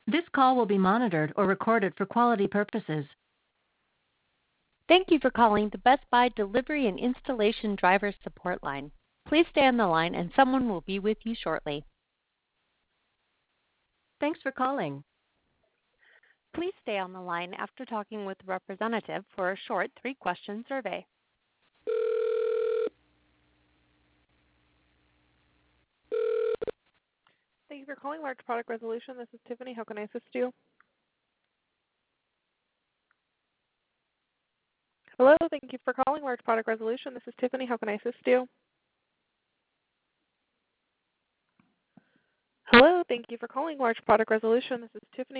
This call will be monitored or recorded for quality purposes. Thank you for calling the Best Buy Delivery and Installation Driver Support Line. Please stay on the line and someone will be with you shortly. Thanks for calling. Please stay on the line after talking with a representative for a short 3-question survey. Thank you for calling Large Product Resolution. This is Tiffany. How can I assist you? Hello. Thank you for calling Large Product Resolution. This is Tiffany. How can I assist you? Hello. Thank you for calling Large Product Resolution. This is Tiffany.